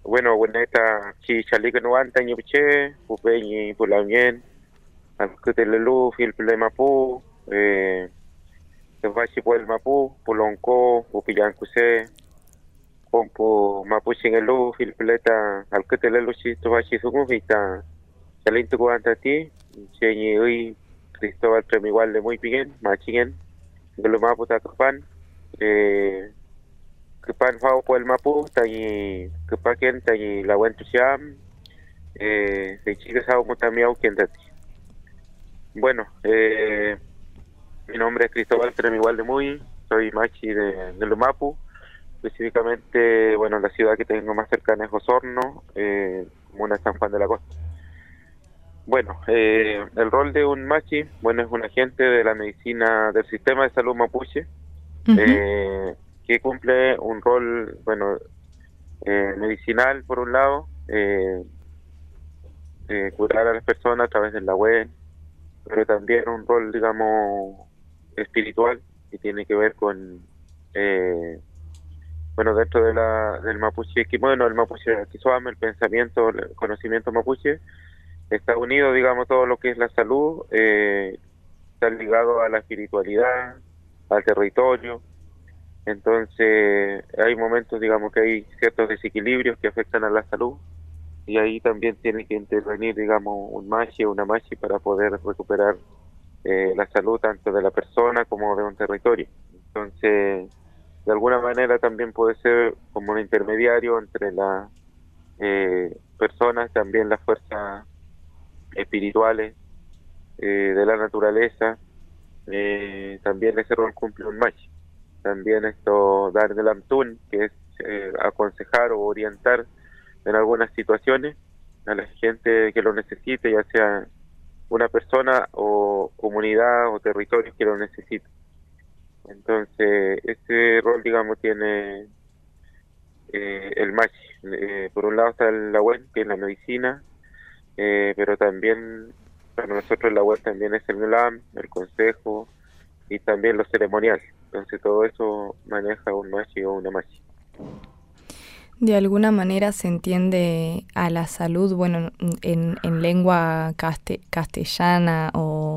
bueno, Boneta, Chi Chalica Nuanta, Ñupiche, Pupeñi, Pulamien, Alcutelelu, Filple Mapu, Tevachi Puel Mapu, Pulonco, Pupillancuse, Pompu Mapuchingelu, Filpleta, Alcutelelu, Chitovachi Sumuvita, Chalintu Guanta Ti, Cheñi Ui, Cristóbal Tremigual de Muy Piguen, Machingen, Gulumapu Tacapan, eh, Kepan Fao Puel Mapu, Tayi, Kepaken, Tayi Lawen Tusiam, de Chile Sao Mutamiau, Kendati. Bueno, mi nombre es Cristóbal Tremigual de Muy, soy machi de Lumapu, específicamente, bueno, la ciudad que tengo más cercana es Osorno, comuna de San Juan de la Costa. Bueno, el rol de un machi, bueno, es un agente de la medicina del sistema de salud mapuche, Ujú. eh, que cumple un rol, bueno, medicinal por un lado, curar a las personas a través de la web, pero también un rol, digamos, espiritual que tiene que ver con, eh, bueno, dentro de del mapuche, bueno, el mapuche Kiswahili, el pensamiento, el conocimiento mapuche, está unido, digamos, todo lo que es la salud, está ligado a la espiritualidad, al territorio. Entonces, hay momentos, digamos, que hay ciertos desequilibrios que afectan a la salud y ahí también tiene que intervenir, digamos, un machi o una machi para poder recuperar la salud tanto de la persona como de un territorio. Entonces, de alguna manera también puede ser como un intermediario entre las personas, también las fuerzas espirituales de la naturaleza, también ese rol cumple un machi. También esto dar del amtún, que es aconsejar o orientar en algunas situaciones a la gente que lo necesite, ya sea una persona o comunidad o territorio que lo necesite. Entonces, ese rol, digamos, tiene el match. Por un lado está la web, que es la medicina, pero también para nosotros la web también es el MLAM, el consejo y también los ceremoniales. Entonces, todo eso maneja un machi o una machi. De alguna manera se entiende a la salud, bueno, en lengua castellana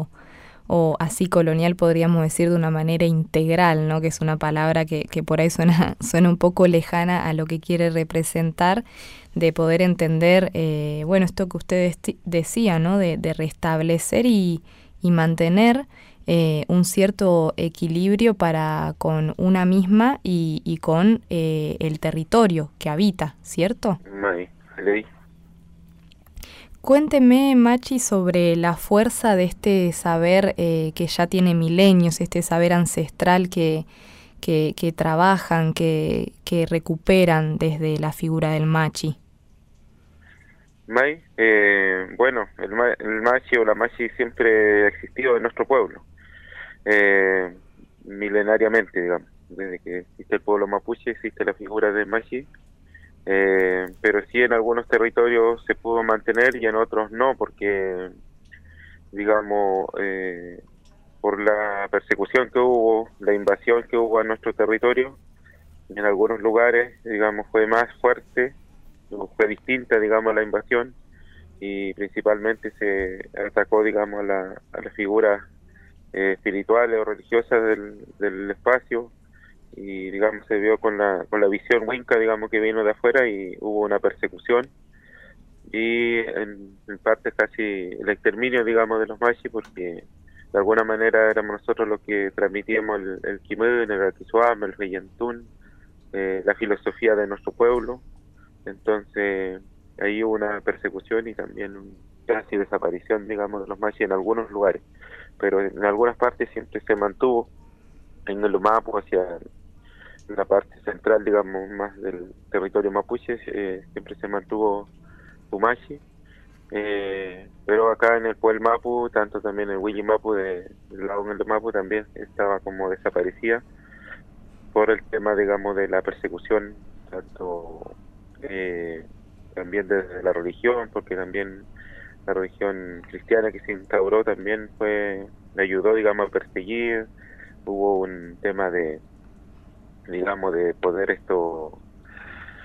o así colonial podríamos decir de una manera integral, ¿no? Que es una palabra que por ahí suena un poco lejana a lo que quiere representar, de poder entender, bueno, esto que ustedes decían, ¿no? De restablecer y mantener un cierto equilibrio para con una misma y con el territorio que habita, ¿cierto? Mai, ley. Cuénteme, Machi, sobre la fuerza de este saber que ya tiene milenios, este saber ancestral que trabajan, que recuperan desde la figura del Machi. Mai, bueno, el machi o la machi siempre ha existido en nuestro pueblo, eh, milenariamente, digamos. Desde que existe el pueblo mapuche existe la figura del machi, pero sí en algunos territorios se pudo mantener y en otros no, porque, digamos, por la persecución que hubo, la invasión que hubo a nuestro territorio, en algunos lugares, digamos, fue más fuerte, o fue distinta, digamos, la invasión y principalmente se atacó, digamos, a las figuras espirituales o religiosas del espacio y, digamos, se vio con la visión winca, digamos, que vino de afuera y hubo una persecución y en parte casi el exterminio, digamos, de los machi porque de alguna manera éramos nosotros los que transmitíamos el Kimön, el Ratiswam, el Reyentún, la filosofía de nuestro pueblo. Entonces, ahí hubo una persecución y también casi desaparición, digamos, de los machis en algunos lugares, pero en algunas partes siempre se mantuvo en el Lumapu, hacia la parte central, digamos, más del territorio mapuche, siempre se mantuvo Tumachi, pero acá en el Pueblo Mapu, tanto también el Willy Mapu del lado del Mapu también estaba como desaparecida por el tema, digamos, de la persecución, tanto también desde la religión, porque también la religión cristiana que se instauró también le ayudó, digamos, a perseguir, hubo un tema de, digamos, de poder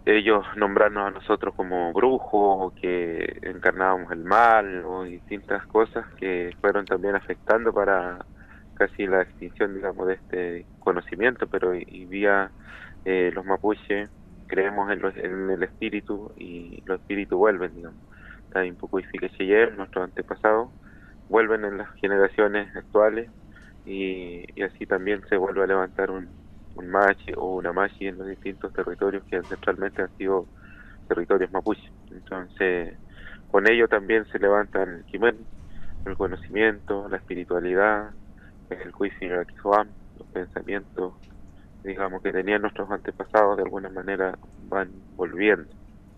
ellos nombrarnos a nosotros como brujos o que encarnábamos el mal o distintas cosas que fueron también afectando para casi la extinción, digamos, de este conocimiento, pero y vía los mapuches creemos en el espíritu y los espíritus vuelven, digamos. Tampoco nuestros antepasados, vuelven en las generaciones actuales y así también se vuelve a levantar un machi o una machi en los distintos territorios que ancestralmente han sido territorios mapuches. Entonces, con ello también se levanta el quimen, el conocimiento, la espiritualidad, el Cuisingaquijuam, los pensamientos, digamos, que tenían nuestros antepasados, de alguna manera van volviendo.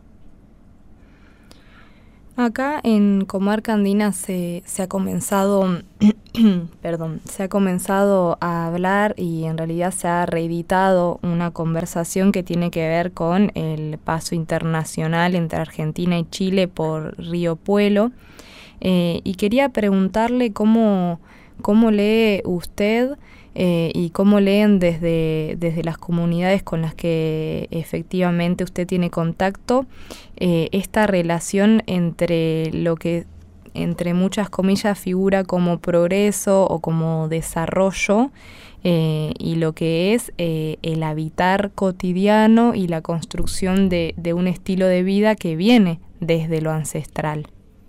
Acá en Comarca Andina se ha comenzado, perdón, se ha comenzado a hablar y en realidad se ha reeditado una conversación que tiene que ver con el paso internacional entre Argentina y Chile por Río Puelo. Y quería preguntarle cómo lee usted y cómo leen desde las comunidades con las que efectivamente usted tiene contacto esta relación entre lo que entre muchas comillas figura como progreso o como desarrollo y lo que es el habitar cotidiano y la construcción de un estilo de vida que viene desde lo ancestral.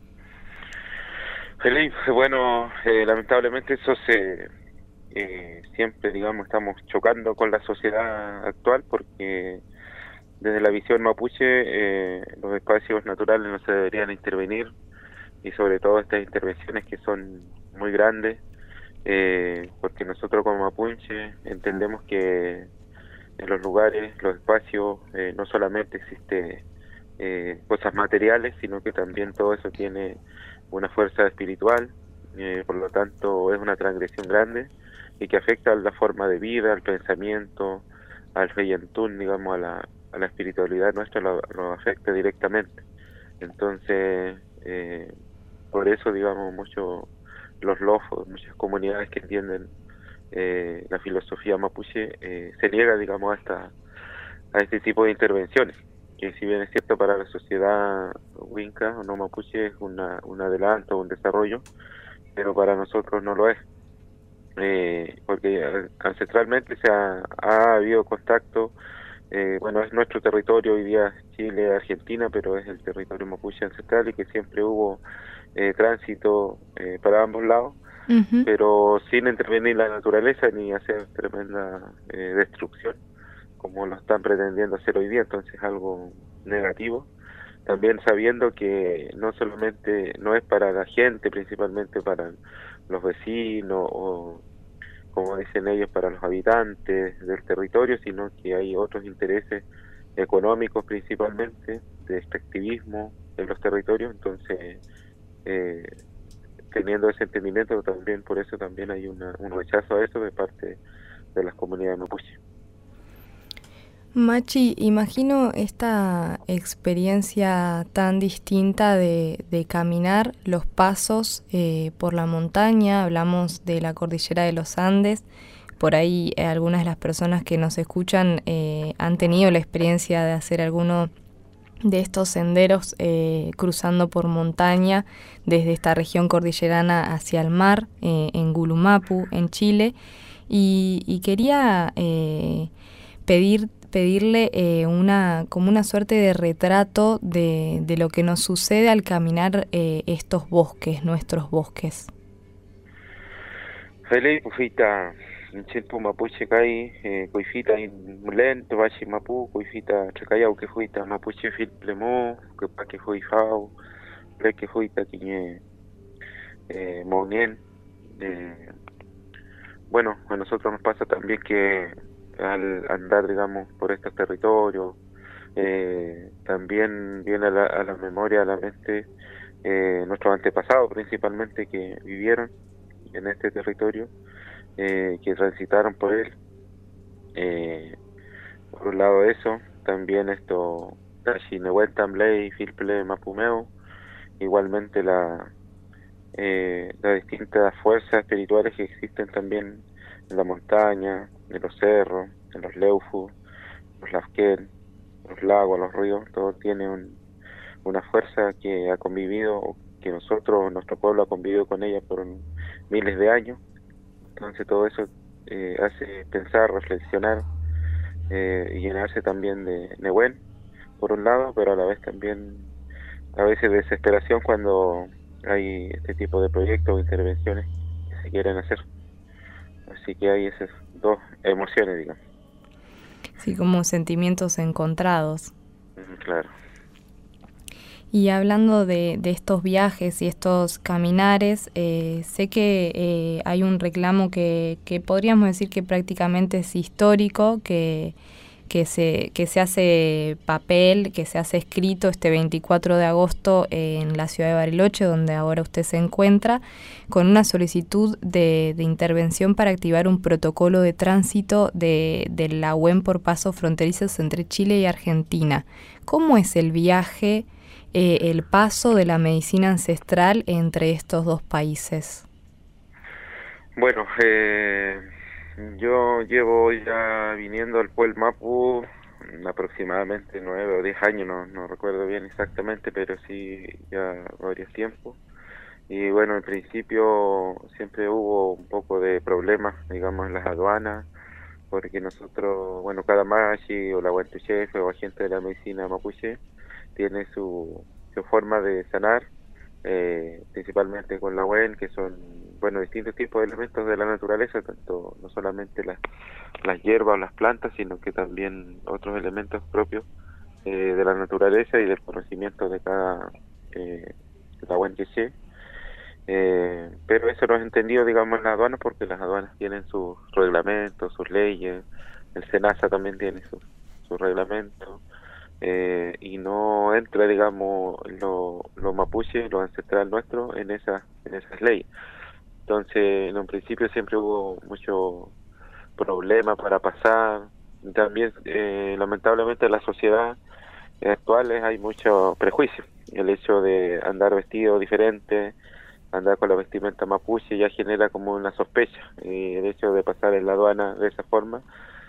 Felipe, bueno, lamentablemente eso siempre, digamos, estamos chocando con la sociedad actual porque desde la visión mapuche los espacios naturales no se deberían intervenir y sobre todo estas intervenciones que son muy grandes porque nosotros como mapuche entendemos que en los lugares, los espacios, no solamente existe cosas materiales, sino que también todo eso tiene una fuerza espiritual, por lo tanto es una transgresión grande y que afecta a la forma de vida, al pensamiento, al feyentún, digamos, a la espiritualidad nuestra, lo afecta directamente. Entonces, por eso, digamos, los lofos, muchas comunidades que entienden la filosofía mapuche, se niega, digamos, a este tipo de intervenciones, que si bien es cierto para la sociedad huinca o no mapuche es un adelanto, un desarrollo, pero para nosotros no lo es, porque ancestralmente ha habido contacto, bueno, es nuestro territorio, hoy día Chile, Argentina, pero es el territorio mapuche ancestral y que siempre hubo tránsito para ambos lados, Uh-huh. pero sin intervenir la naturaleza ni hacer tremenda destrucción como lo están pretendiendo hacer hoy día, entonces es algo negativo. También sabiendo que no solamente no es para la gente, principalmente para los vecinos o, como dicen ellos, para los habitantes del territorio, sino que hay otros intereses económicos principalmente, de extractivismo en los territorios, entonces eh, teniendo ese entendimiento también, por eso también hay un rechazo a eso de parte de las comunidades mapuche. Machi, imagino esta experiencia tan distinta de caminar los pasos por la montaña, hablamos de la cordillera de los Andes, por ahí algunas de las personas que nos escuchan han tenido la experiencia de hacer alguno de estos senderos cruzando por montaña desde esta región cordillerana hacia el mar, en Gulumapu, en Chile, y quería pedirle como una suerte de retrato de lo que nos sucede al caminar estos bosques, nuestros bosques. Felipe, fuita Chintu Mapuche Kai, Coifita Lento, Bachi Mapu, Coifita Chacayau, que fuita Mapuche Filplemo, que pa que fui Fau, que fuita Quiñe Mounien. Bueno, a nosotros nos pasa también que al andar, digamos, por estos territorios, también viene a la memoria, a la mente, nuestros antepasados principalmente que vivieron en este territorio, que transitaron por él. Por un lado eso, también esto, Tachinehuel Tamblay, Filple Mapumeo, igualmente las distintas fuerzas espirituales que existen también en la montaña, en los cerros, en los Leufu, los Lafken, los lagos, los ríos, todo tiene una fuerza que ha convivido, que nuestro pueblo ha convivido con ella por miles de años. Entonces todo eso hace pensar, reflexionar y llenarse también de Nehuen, por un lado, pero a la vez también a veces desesperación cuando hay este tipo de proyectos o intervenciones que se quieren hacer. Así que hay esas dos emociones, digamos. Sí, como sentimientos encontrados. Claro. Y hablando de estos viajes y estos caminares, sé que hay un reclamo que podríamos decir que prácticamente es histórico, que se hace papel, que se hace escrito este 24 de agosto en la ciudad de Bariloche, donde ahora usted se encuentra, con una solicitud de intervención para activar un protocolo de tránsito de la UEM por pasos fronterizos entre Chile y Argentina. ¿Cómo es el viaje, el paso de la medicina ancestral entre estos dos países? Bueno, yo llevo ya viniendo al Puel Mapu aproximadamente 9 o 10 años, no recuerdo bien exactamente, pero sí ya varios tiempos. Y bueno, al principio siempre hubo un poco de problemas, digamos, en las aduanas, porque nosotros, bueno, cada machi o la huantuchefe o agente de la medicina mapuche tiene su forma de sanar, principalmente con la WEN, que son, bueno, distintos tipos de elementos de la naturaleza, tanto no solamente las hierbas o las plantas, sino que también otros elementos propios de la naturaleza y del conocimiento de cada la WEN que sea. Pero eso no es entendido, digamos, en las aduanas, porque las aduanas tienen sus reglamentos, sus leyes, el SENASA también tiene sus reglamentos, y no entra, digamos, lo mapuche, lo ancestral nuestro, en esas leyes. Entonces, en un principio siempre hubo mucho problema para pasar, y también, lamentablemente, en la sociedad actual hay mucho prejuicio. El hecho de andar vestido diferente, andar con la vestimenta mapuche ya genera como una sospecha, y el hecho de pasar en la aduana de esa forma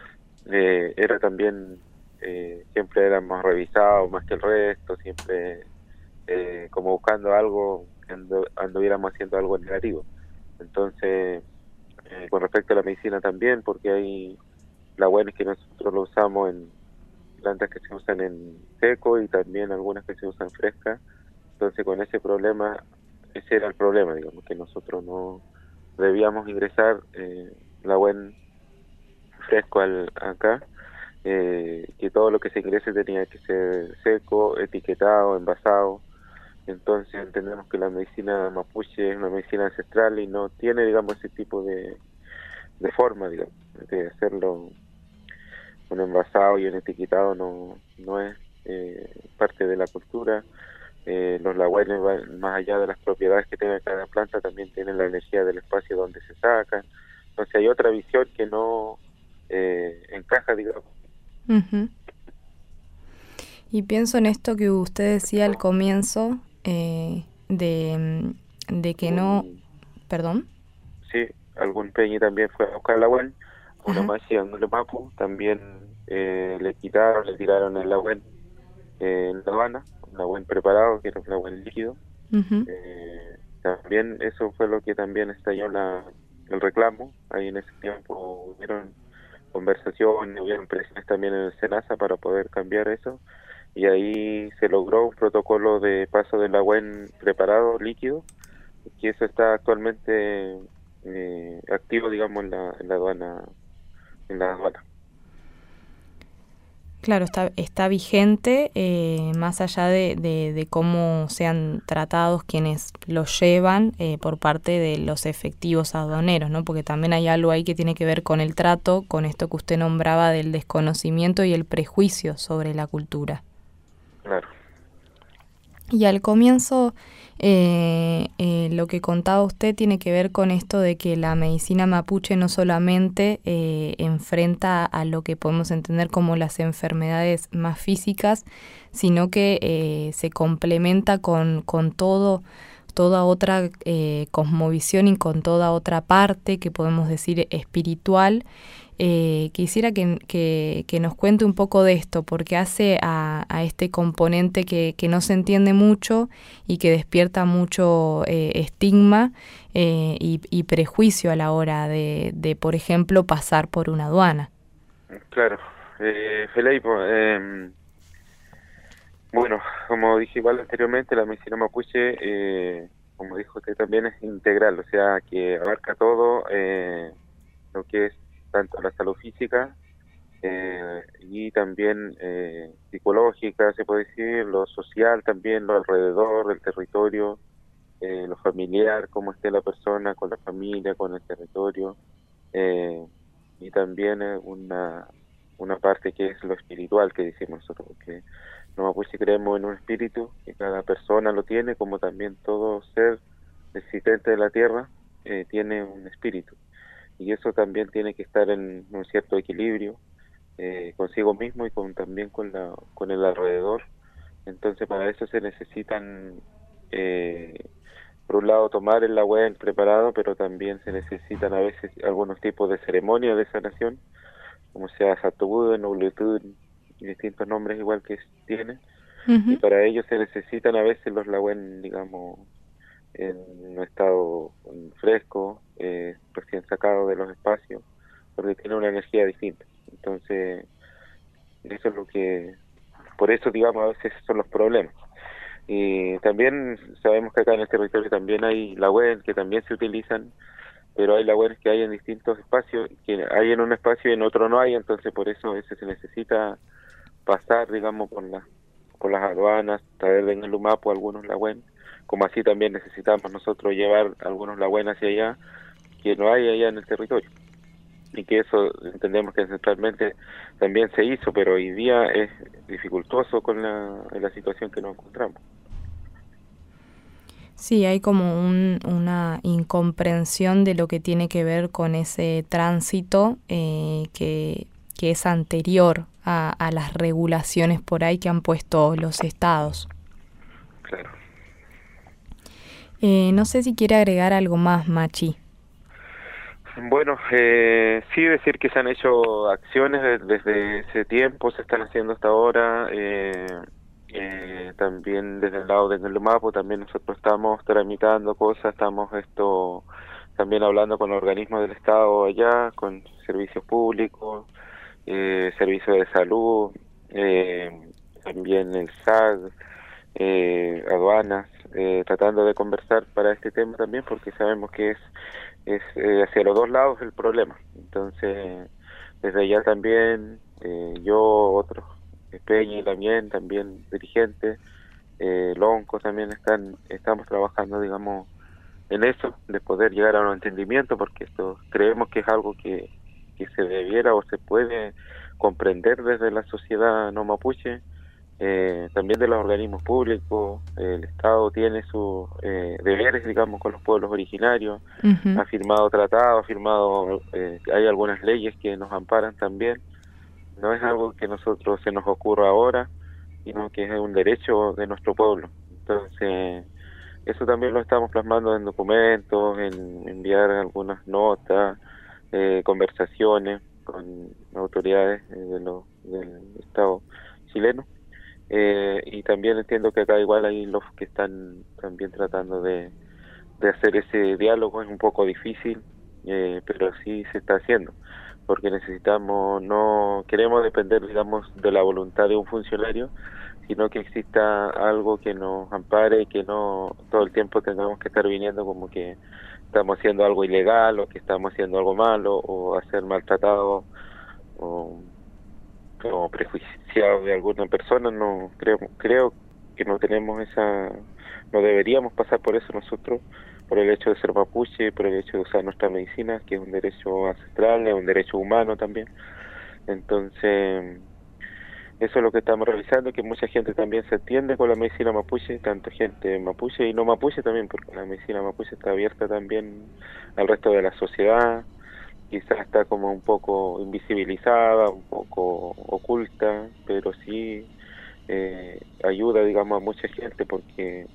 era también, siempre éramos revisados más que el resto, siempre como buscando algo, anduviéramos haciendo algo negativo. Entonces, con respecto a la medicina también, porque hay la buena es que nosotros lo usamos en plantas que se usan en seco y también algunas que se usan frescas. Entonces, con ese problema, ese era el problema, digamos, que nosotros no debíamos ingresar la buen fresco acá, que todo lo que se ingrese tenía que ser seco, etiquetado, envasado. Entonces entendemos que la medicina mapuche es una medicina ancestral y no tiene, digamos, ese tipo de forma, digamos, de hacerlo un envasado y un etiquetado no es parte de la cultura. Los lahuenes van más allá de las propiedades que tenga cada planta, también tienen la energía del espacio donde se sacan. Entonces hay otra visión que no encaja, digamos. Uh-huh. Y pienso en esto que usted decía al comienzo, de que no... ¿Perdón? Sí, algún peñi también fue a buscar la lahuén, una machi en el mapu, también le tiraron el lahuén en la aduana, un lahuén preparado, que era un lahuén líquido. Uh-huh. También eso fue lo que también estalló el reclamo. Ahí en ese tiempo hubieron conversaciones, hubieron presiones también en el SENASA para poder cambiar eso, y ahí se logró un protocolo de paso del lahuén preparado líquido, que eso está actualmente activo, digamos, en la aduana. Claro, está vigente, más allá de cómo sean tratados quienes lo llevan por parte de los efectivos aduaneros, ¿no? Porque también hay algo ahí que tiene que ver con el trato, con esto que usted nombraba del desconocimiento y el prejuicio sobre la cultura. Claro. Y al comienzo, lo que contaba usted tiene que ver con esto de que la medicina mapuche no solamente enfrenta a lo que podemos entender como las enfermedades más físicas, sino que se complementa con toda otra cosmovisión y con toda otra parte que podemos decir espiritual, Quisiera que nos cuente un poco de esto, porque hace a este componente que no se entiende mucho y que despierta mucho estigma y prejuicio a la hora de, por ejemplo, pasar por una aduana. Claro, Felipe, bueno, como dije igual anteriormente, la medicina mapuche, como dijo usted también, es integral, o sea, que abarca todo lo que es tanto la salud física y también psicológica, se puede decir, lo social también, lo alrededor del territorio, lo familiar, cómo esté la persona con la familia, con el territorio, eh, y también una parte que es lo espiritual que decimos nosotros, porque los mapuches creemos en un espíritu, que cada persona lo tiene, como también todo ser existente de la tierra tiene un espíritu, y eso también tiene que estar en un cierto equilibrio consigo mismo y también con el alrededor. Entonces para eso se necesitan, eh, por un lado, tomar el agua en preparado, pero también se necesitan a veces algunos tipos de ceremonias de sanación, como sea Satubud, Nublutud, y distintos nombres igual que tienen, y Ujú. para ello se necesitan a veces los lagüen, digamos, en un estado fresco, recién sacado de los espacios, porque tiene una energía distinta. Entonces, eso es lo que, por eso, digamos, a veces son los problemas. Y también sabemos que acá en el territorio también hay lagüen que también se utilizan, pero hay lagüenes que hay en distintos espacios, que hay en un espacio y en otro no hay, entonces por eso a veces se necesita pasar, digamos, por las aduanas, traer en el Lumapo algunos lagüen, como así también necesitamos nosotros llevar algunos lagüen hacia allá, que no hay allá en el territorio. Y que eso entendemos que ancestralmente también se hizo, pero hoy día es dificultoso con la situación que nos encontramos. Sí, hay como una incomprensión de lo que tiene que ver con ese tránsito que es anterior a las regulaciones por ahí que han puesto los estados. Claro. No sé si quiere agregar algo más, Machi. Bueno, sí decir que se han hecho acciones desde ese tiempo, se están haciendo hasta ahora, también desde el lado del Lumapo, también nosotros estamos tramitando cosas, estamos también hablando con organismos del Estado allá, con servicios públicos, servicios de salud, eh, también el SAG, aduanas, tratando de conversar para este tema también, porque sabemos que es hacia los dos lados el problema. Entonces, desde allá también, yo, otros, Peña y también dirigentes, Lonco también estamos trabajando, digamos, en eso, de poder llegar a un entendimiento, porque esto creemos que es algo que se debiera o se puede comprender desde la sociedad no mapuche, también de los organismos públicos. El Estado tiene sus deberes, digamos, con los pueblos originarios, Ujú. ha firmado tratados, ha firmado, hay algunas leyes que nos amparan también. No es algo que nosotros se nos ocurra ahora, sino que es un derecho de nuestro pueblo. Entonces, eso también lo estamos plasmando en documentos, en enviar algunas notas, conversaciones con autoridades del Estado chileno. Y también entiendo que acá igual hay los que están también tratando de hacer ese diálogo. Es un poco difícil, pero sí se está haciendo, porque necesitamos, no queremos depender, digamos, de la voluntad de un funcionario, sino que exista algo que nos ampare y que no todo el tiempo tengamos que estar viniendo como que estamos haciendo algo ilegal o que estamos haciendo algo malo o a ser maltratados o como prejuiciado de alguna persona. No creo que no tenemos no deberíamos pasar por eso nosotros, por el hecho de ser mapuche, por el hecho de usar nuestra medicina, que es un derecho ancestral, es un derecho humano también. Entonces, eso es lo que estamos realizando, que mucha gente también se atiende con la medicina mapuche, tanto gente mapuche y no mapuche también, porque la medicina mapuche está abierta también al resto de la sociedad. Quizás está como un poco invisibilizada, un poco oculta, pero sí ayuda, digamos, a mucha gente, porque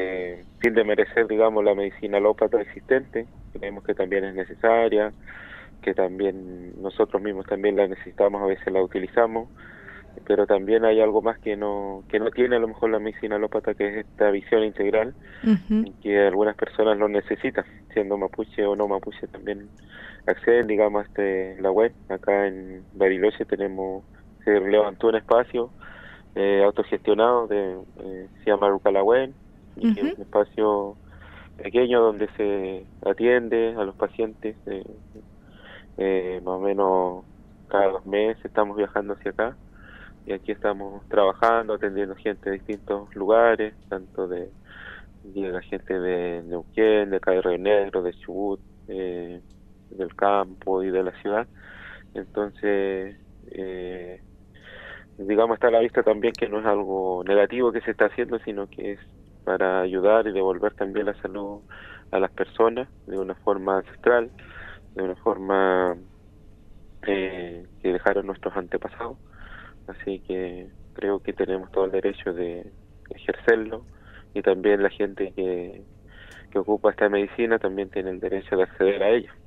sin demerecer, digamos, la medicina alópata existente, creemos que también es necesaria, que también nosotros mismos también la necesitamos, a veces la utilizamos, pero también hay algo más que no tiene a lo mejor la medicina alópata, que es esta visión integral, Ujú, y que algunas personas lo necesitan, siendo mapuche o no mapuche también acceden, digamos, a la web. Acá en Bariloche se levantó un espacio autogestionado se llama Rucalawen, y que es ujú. un espacio pequeño donde se atiende a los pacientes, más o menos cada 2 meses estamos viajando hacia acá, y aquí estamos trabajando, atendiendo gente de distintos lugares, llega gente de Neuquén, de acá de Río Negro, de Chubut, del campo y de la ciudad. Entonces, digamos, está a la vista también que no es algo negativo que se está haciendo, sino que es para ayudar y devolver también la salud a las personas de una forma ancestral, de una forma que dejaron nuestros antepasados. Así que creo que tenemos todo el derecho de ejercerlo, y también la gente que ocupa esta medicina también tiene el derecho de acceder a ella.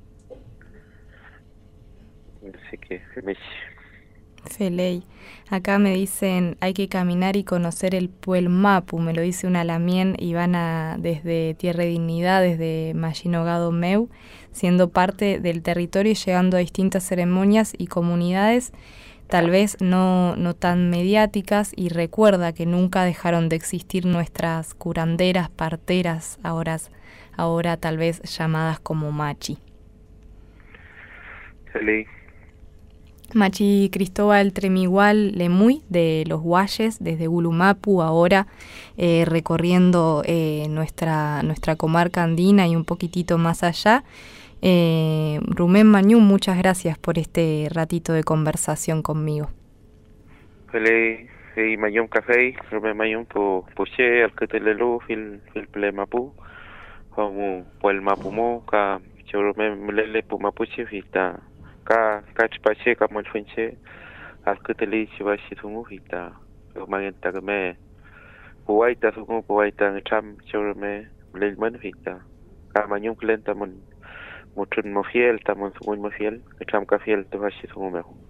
Así que Feley. Acá me dicen, hay que caminar y conocer el Puelmapu, me lo dice una lamien Ivana desde Tierra de Dignidad, desde Mallinogado Meu, siendo parte del territorio y llegando a distintas ceremonias y comunidades, tal vez no tan mediáticas, y recuerda que nunca dejaron de existir nuestras curanderas, parteras, ahora tal vez llamadas como machi. feliz. Machi Cristóbal Tremigual Lemuy, de Los Guayes, desde Gulumapu, ahora recorriendo nuestra comarca andina y un poquitito más allá. Rumén Mañú, muchas gracias por este ratito de conversación conmigo. Feliz. Y Mayum Café, Rubén Mayum Puché, Alcatel Fil Plemapu, como Puelmapumo, Chorome Mlele Pumapuche, Vista, Cachpache, Camolfinche, Alcatel Chivashi Vita, Magenta Game, Puaita Sumo Puaita, Cham, Chorome, Lelman Vita, Camayum Clenta Muchun Mofiel, Tamon Sumun Mofiel, Cham Cafiel, Tovashi Sumo.